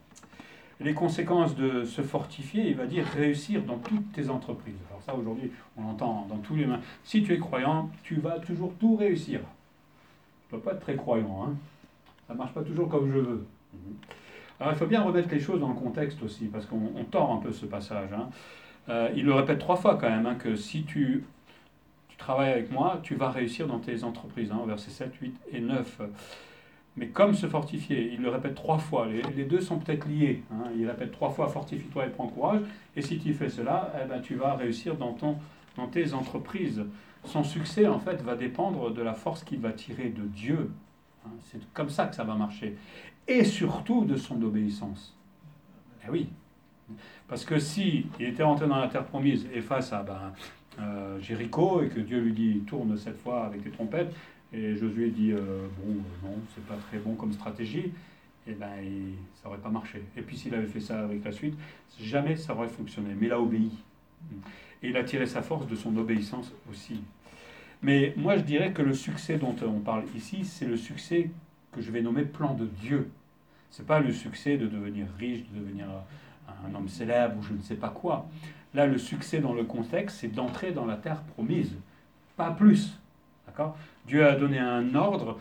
Les conséquences de se fortifier, il va dire réussir dans toutes tes entreprises. Alors ça, aujourd'hui, on l'entend dans tous les mains. Si tu es croyant, tu vas toujours tout réussir. Tu ne dois pas être très croyant, hein. Ça ne marche pas toujours comme je veux. Alors il faut bien remettre les choses dans le contexte aussi, parce qu'on tord un peu ce passage. Hein. Il le répète 3 fois quand même, hein, que si tu travailles avec moi, tu vas réussir dans tes entreprises, hein, versets 7, 8 et 9. Mais comme se fortifier, il le répète 3 fois, les deux sont peut-être liés. Hein. Il répète 3 fois, fortifie-toi et prends courage, et si tu fais cela, eh ben, tu vas réussir dans tes entreprises. Son succès, en fait, va dépendre de la force qu'il va tirer de Dieu. Hein. C'est comme ça que ça va marcher. Et surtout de son obéissance. Eh oui. Parce que si il était rentré dans la terre promise et face à Jéricho, et que Dieu lui dit tourne 7 fois avec tes trompettes, et Josué dit non, c'est pas très bon comme stratégie, et ben ça n'aurait pas marché. Et puis s'il avait fait ça avec la suite, jamais ça aurait fonctionné. Mais il a obéi. Et il a tiré sa force de son obéissance aussi. Mais moi je dirais que le succès dont on parle ici, c'est le succès que je vais nommer plan de Dieu. C'est pas le succès de devenir riche, de devenir un homme célèbre ou je ne sais pas quoi. Là, le succès dans le contexte, c'est d'entrer dans la terre promise. Pas plus. D'accord ? Dieu a donné un ordre,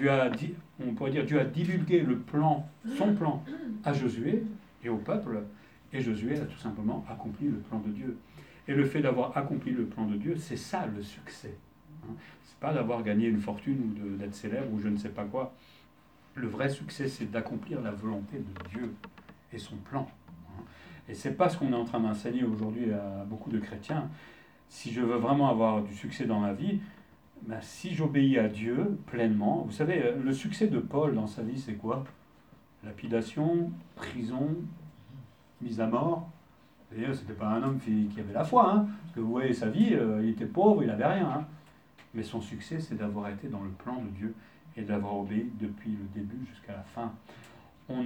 on pourrait dire, Dieu a divulgué son plan à Josué et au peuple, et Josué a tout simplement accompli le plan de Dieu. Et le fait d'avoir accompli le plan de Dieu, c'est ça le succès. Hein ? C'est pas d'avoir gagné une fortune ou d'être célèbre ou je ne sais pas quoi. Le vrai succès, c'est d'accomplir la volonté de Dieu et son plan. Et c'est pas ce qu'on est en train d'enseigner aujourd'hui à beaucoup de chrétiens. Si je veux vraiment avoir du succès dans ma vie, ben si j'obéis à Dieu pleinement, vous savez, le succès de Paul dans sa vie, c'est quoi? Lapidation, prison, mise à mort. D'ailleurs, c'était pas un homme qui avait la foi, hein, parce que vous voyez sa vie, il était pauvre, il n'avait rien. Hein. Mais son succès, c'est d'avoir été dans le plan de Dieu et d'avoir obéi depuis le début jusqu'à la fin. On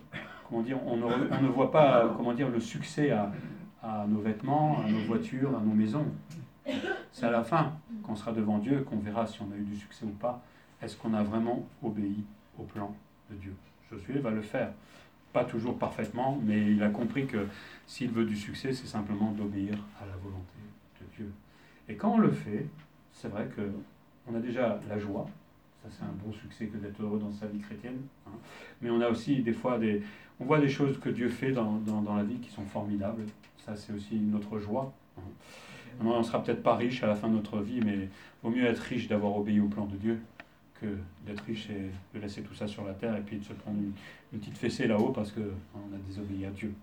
ne voit pas le succès à nos vêtements, à nos voitures, à nos maisons. C'est à la fin, quand on sera devant Dieu, qu'on verra si on a eu du succès ou pas. Est-ce qu'on a vraiment obéi au plan de Dieu? Josué va le faire. Pas toujours parfaitement, mais il a compris que s'il veut du succès, c'est simplement d'obéir à la volonté de Dieu. Et quand on le fait, c'est vrai qu'on a déjà la joie. Ça, c'est un bon succès que d'être heureux dans sa vie chrétienne. Hein. Mais on a aussi des fois on voit des choses que Dieu fait dans la vie qui sont formidables. Ça, c'est aussi notre joie. Hein. On ne sera peut-être pas riche à la fin de notre vie, mais il vaut mieux être riche d'avoir obéi au plan de Dieu que d'être riche et de laisser tout ça sur la terre et puis de se prendre une petite fessée là-haut parce qu'on a désobéi à Dieu.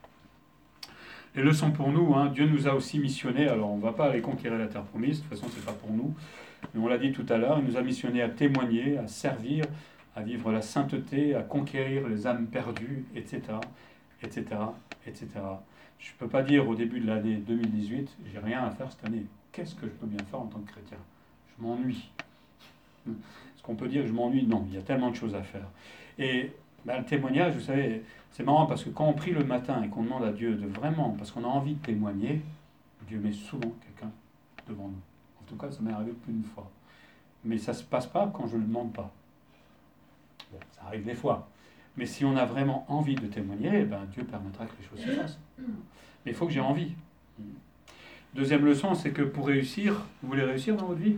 Les leçons pour nous, hein, Dieu nous a aussi missionnés. Alors, on ne va pas aller conquérir la terre promise, de toute façon, ce n'est pas pour nous. Mais on l'a dit tout à l'heure, il nous a missionnés à témoigner, à servir, à vivre la sainteté, à conquérir les âmes perdues, etc., etc., etc. Je ne peux pas dire au début de l'année 2018, j'ai rien à faire cette année. Qu'est-ce que je peux bien faire en tant que chrétien? Je m'ennuie. Est-ce qu'on peut dire que je m'ennuie? Non, il y a tellement de choses à faire. Et le témoignage, vous savez, c'est marrant parce que quand on prie le matin et qu'on demande à Dieu de vraiment, parce qu'on a envie de témoigner, Dieu met souvent quelqu'un devant nous. En tout cas, ça m'est arrivé plus d'une fois. Mais ça ne se passe pas quand je ne le demande pas. Bon, ça arrive des fois. Mais si on a vraiment envie de témoigner, Dieu permettra que les choses se fassent. Mais il faut que j'ai envie. Deuxième leçon, c'est que pour réussir, vous voulez réussir dans votre vie?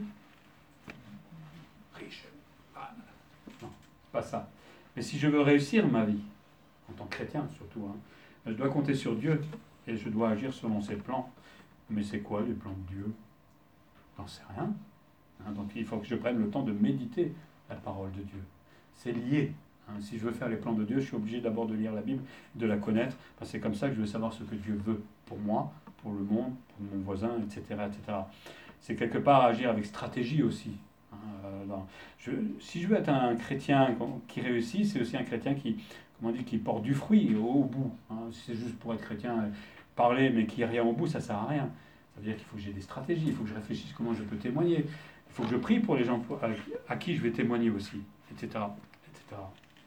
Riche. Ah, non, c'est pas ça. Mais si je veux réussir ma vie, en tant que chrétien surtout, je dois compter sur Dieu et je dois agir selon ses plans. Mais c'est quoi les plans de Dieu? J'en sais rien. Donc il faut que je prenne le temps de méditer la parole de Dieu. C'est lié. Si je veux faire les plans de Dieu, je suis obligé d'abord de lire la Bible, de la connaître, parce que c'est comme ça que je vais savoir ce que Dieu veut pour moi, pour le monde, pour mon voisin, etc. etc. C'est quelque part agir avec stratégie aussi. Si je veux être un chrétien qui réussit, c'est aussi un chrétien qui porte du fruit au bout. Si c'est juste pour être chrétien, parler, mais qu'il n'y a rien au bout, ça ne sert à rien. Ça veut dire qu'il faut que j'ai des stratégies, il faut que je réfléchisse comment je peux témoigner, il faut que je prie pour les gens à qui je vais témoigner aussi, etc. etc.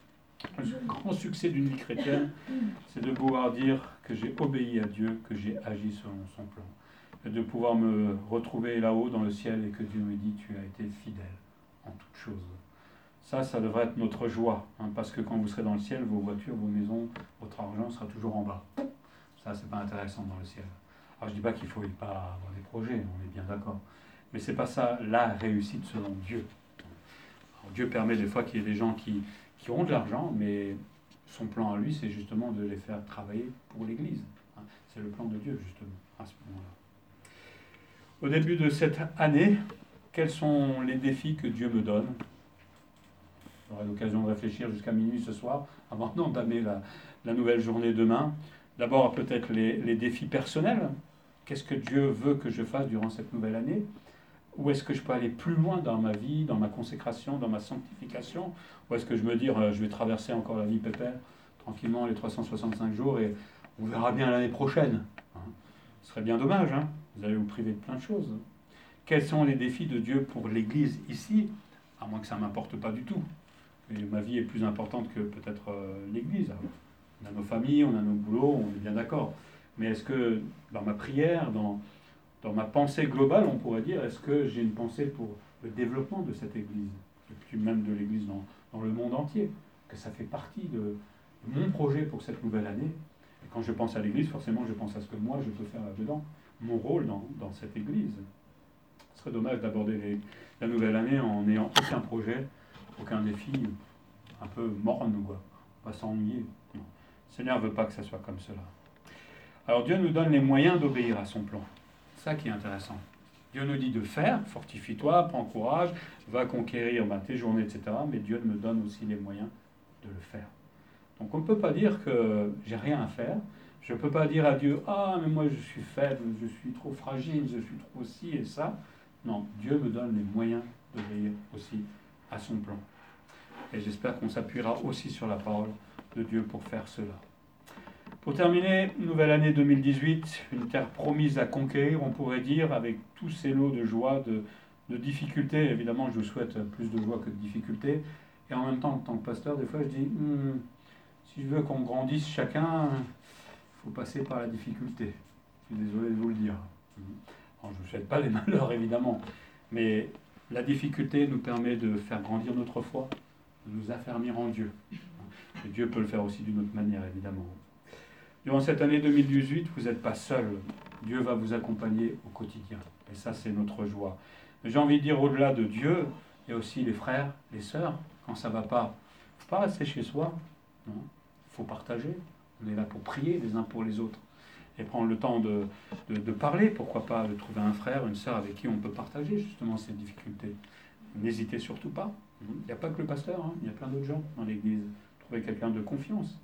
Le grand succès d'une vie chrétienne, c'est de pouvoir dire que j'ai obéi à Dieu, que j'ai agi selon son plan. Et de pouvoir me retrouver là-haut dans le ciel et que Dieu me dit, tu as été fidèle en toutes choses. Ça devrait être notre joie, parce que quand vous serez dans le ciel, vos voitures, vos maisons, votre argent sera toujours en bas. Ça, c'est pas intéressant dans le ciel. Alors je dis pas qu'il ne faut pas avoir des projets, on est bien d'accord. Mais c'est pas ça la réussite selon Dieu. Alors, Dieu permet des fois qu'il y ait des gens qui ont de l'argent, mais son plan à lui, c'est justement de les faire travailler pour l'Église. C'est le plan de Dieu, justement, à ce moment-là. Au début de cette année, quels sont les défis que Dieu me donne? J'aurai l'occasion de réfléchir jusqu'à minuit ce soir, avant d'entamer la nouvelle journée demain. D'abord, peut-être les défis personnels. Qu'est-ce que Dieu veut que je fasse durant cette nouvelle année? Où est-ce que je peux aller plus loin dans ma vie, dans ma consécration, dans ma sanctification? Ou est-ce que je me dis, je vais traverser encore la vie pépère, tranquillement, les 365 jours, et on verra bien l'année prochaine. Ce serait bien dommage, vous allez vous priver de plein de choses. Quels sont les défis de Dieu pour l'Église ici? À moins que ça ne m'importe pas du tout. Et ma vie est plus importante que peut-être l'Église. On a nos familles, on a nos boulots, on est bien d'accord. Mais est-ce que dans ma prière, dans ma pensée globale, on pourrait dire, est-ce que j'ai une pensée pour le développement de cette Église, et puis même de l'Église dans le monde entier, que ça fait partie de mon projet pour cette nouvelle année. Et quand je pense à l'Église, forcément, je pense à ce que moi, je peux faire là-dedans, mon rôle dans cette Église. Ce serait dommage d'aborder la nouvelle année en n'ayant aucun projet, aucun défi, un peu morne, quoi. On va s'ennuyer. Non. Le Seigneur ne veut pas que ça soit comme cela. Alors Dieu nous donne les moyens d'obéir à son plan. C'est ça qui est intéressant. Dieu nous dit de faire, fortifie-toi, prends courage, va conquérir tes journées, etc. Mais Dieu me donne aussi les moyens de le faire. Donc on ne peut pas dire que j'ai rien à faire. Je ne peux pas dire à Dieu, mais moi je suis faible, je suis trop fragile, je suis trop ci et ça. Non, Dieu me donne les moyens d'obéir aussi à son plan. Et j'espère qu'on s'appuiera aussi sur la parole de Dieu pour faire cela. Pour terminer, nouvelle année 2018, une terre promise à conquérir, on pourrait dire, avec tous ces lots de joie, de difficultés. Évidemment, je vous souhaite plus de joie que de difficultés. Et en même temps, en tant que pasteur, des fois, je dis, si je veux qu'on grandisse chacun, il faut passer par la difficulté. Je suis désolé de vous le dire. Alors, je ne vous souhaite pas les malheurs, évidemment. Mais la difficulté nous permet de faire grandir notre foi, de nous affermir en Dieu. Et Dieu peut le faire aussi d'une autre manière, évidemment. Durant cette année 2018, vous n'êtes pas seul. Dieu va vous accompagner au quotidien. Et ça, c'est notre joie. Mais j'ai envie de dire, au-delà de Dieu, il y a aussi les frères, les sœurs. Quand ça ne va pas, il ne faut pas rester chez soi. Il faut partager. On est là pour prier les uns pour les autres. Et prendre le temps de parler, pourquoi pas, de trouver un frère, une sœur avec qui on peut partager justement ces difficultés. N'hésitez surtout pas. Il n'y a pas que le pasteur, il y a plein d'autres gens dans l'Église. Trouvez quelqu'un de confiance.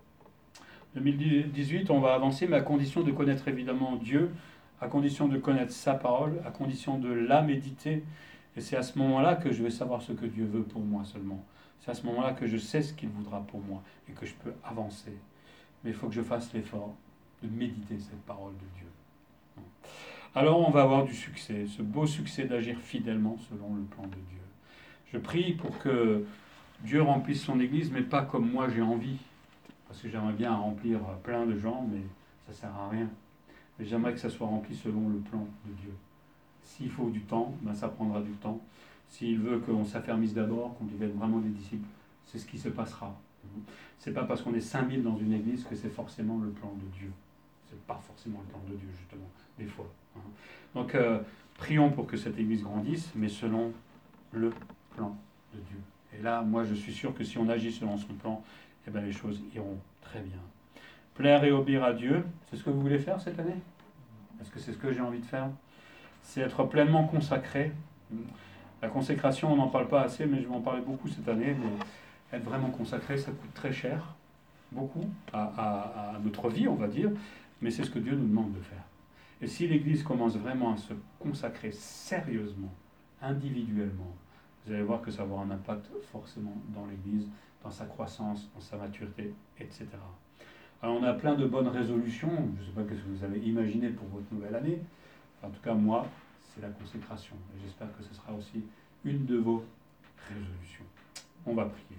2018, on va avancer, mais à condition de connaître évidemment Dieu, à condition de connaître sa parole, à condition de la méditer. Et c'est à ce moment-là que je vais savoir ce que Dieu veut pour moi seulement. C'est à ce moment-là que je sais ce qu'il voudra pour moi et que je peux avancer. Mais il faut que je fasse l'effort. de méditer cette parole de Dieu. Alors on va avoir du succès, ce beau succès d'agir fidèlement selon le plan de Dieu. Je prie pour que Dieu remplisse son Église, mais pas comme moi j'ai envie, parce que j'aimerais bien remplir plein de gens, mais ça ne sert à rien. Mais j'aimerais que ça soit rempli selon le plan de Dieu. S'il faut du temps, ben ça prendra du temps. S'il veut qu'on s'affermisse d'abord, qu'on devienne vraiment des disciples, c'est ce qui se passera. C'est pas parce qu'on est 5000 dans une église que c'est forcément le plan de Dieu. C'est pas forcément le plan de Dieu, justement, des fois. Donc, prions pour que cette église grandisse, mais selon le plan de Dieu. Et là, moi, je suis sûr que si on agit selon son plan, eh bien, les choses iront très bien. Plaire et obéir à Dieu, c'est ce que vous voulez faire cette année? Est-ce que c'est ce que j'ai envie de faire? C'est être pleinement consacré. La consécration, on n'en parle pas assez, mais je vais en parler beaucoup cette année. Mais être vraiment consacré, ça coûte très cher, beaucoup, à notre vie, on va dire, mais c'est ce que Dieu nous demande de faire. Et si l'Église commence vraiment à se consacrer sérieusement, individuellement, vous allez voir que ça va avoir un impact forcément dans l'Église, dans sa croissance, dans sa maturité, etc. Alors on a plein de bonnes résolutions, je ne sais pas ce que vous avez imaginé pour votre nouvelle année, en tout cas moi, c'est la consécration. Et j'espère que ce sera aussi une de vos résolutions. On va prier.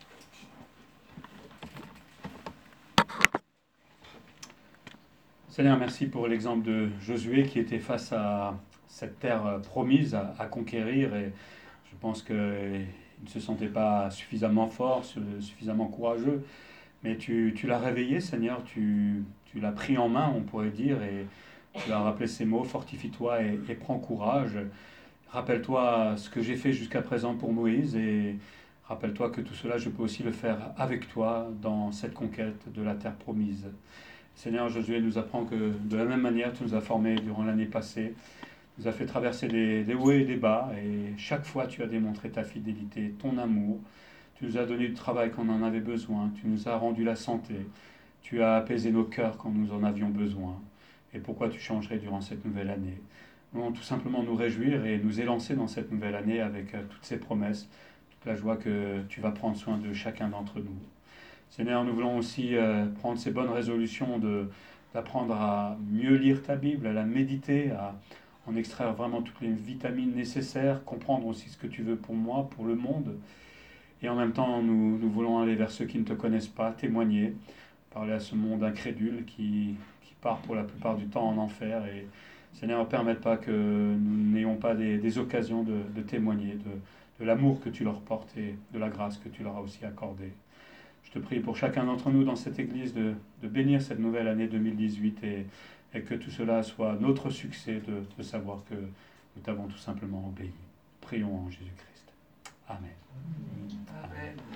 Seigneur, merci pour l'exemple de Josué qui était face à cette terre promise à conquérir. Et je pense qu'il ne se sentait pas suffisamment fort, suffisamment courageux. Mais tu l'as réveillé, Seigneur, tu l'as pris en main, on pourrait dire, et tu lui as rappelé ces mots, fortifie-toi et prends courage. Rappelle-toi ce que j'ai fait jusqu'à présent pour Moïse et rappelle-toi que tout cela, je peux aussi le faire avec toi dans cette conquête de la terre promise. Seigneur, Josué nous apprend que de la même manière, tu nous as formés durant l'année passée, tu nous as fait traverser des hauts et des bas et chaque fois, tu as démontré ta fidélité, ton amour. Tu nous as donné du travail quand on en avait besoin, tu nous as rendu la santé, tu as apaisé nos cœurs quand nous en avions besoin. Et pourquoi tu changerais durant cette nouvelle année? Nous allons tout simplement nous réjouir et nous élancer dans cette nouvelle année avec toutes ces promesses, toute la joie que tu vas prendre soin de chacun d'entre nous. Seigneur, nous voulons aussi prendre ces bonnes résolutions d'apprendre à mieux lire ta Bible, à la méditer, à en extraire vraiment toutes les vitamines nécessaires, comprendre aussi ce que tu veux pour moi, pour le monde. Et en même temps, nous voulons aller vers ceux qui ne te connaissent pas, témoigner, parler à ce monde incrédule qui part pour la plupart du temps en enfer. Et Seigneur, ne permette pas que nous n'ayons pas des occasions de témoigner de l'amour que tu leur portes et de la grâce que tu leur as aussi accordée. Je te prie pour chacun d'entre nous dans cette Église de bénir cette nouvelle année 2018 et que tout cela soit notre succès de savoir que nous t'avons tout simplement obéi. Prions en Jésus-Christ. Amen. Amen.